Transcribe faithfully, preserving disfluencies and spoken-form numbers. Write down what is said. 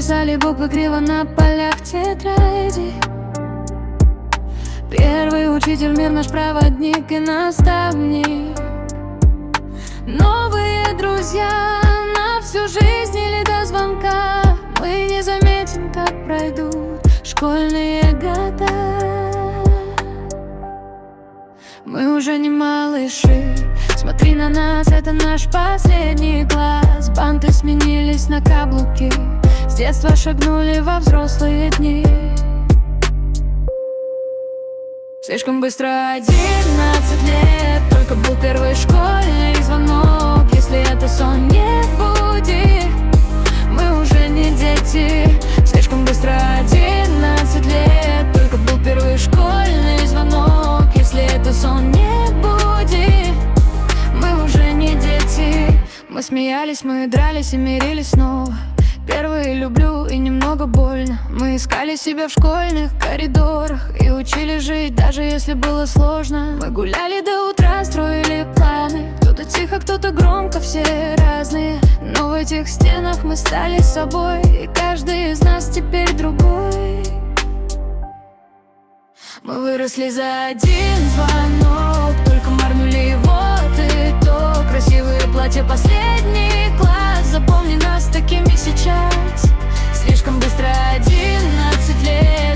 писали буквы криво на полях тетради. Первый учитель, мир наш проводник и наставник. Новые друзья на всю жизнь или до звонка. Мы не заметим, как пройдут школьные года. Мы уже не малыши, смотри на нас, это наш последний класс. Банты сменились на каблуки, с детства шагнули во взрослые дни. Слишком быстро одиннадцать лет, только был первый школьный звонок. Если это сон, не буди, мы уже не дети. Слишком быстро одиннадцать лет, только был первый школьный звонок. Если это сон, не буди, мы уже не дети. Мы смеялись, мы дрались и мирились снова. Первые люблю и немного больно. Мы искали себя в школьных коридорах и учили жить, даже если было сложно. Мы гуляли до утра, строили планы. Кто-то тихо, кто-то громко, все разные. Но в этих стенах мы стали собой, и каждый из нас теперь другой. Мы выросли за один звонок, только моргнули, вот и то. Красивые платья, последний класс. Запомни нас такими сейчас. Слишком быстро одиннадцать лет,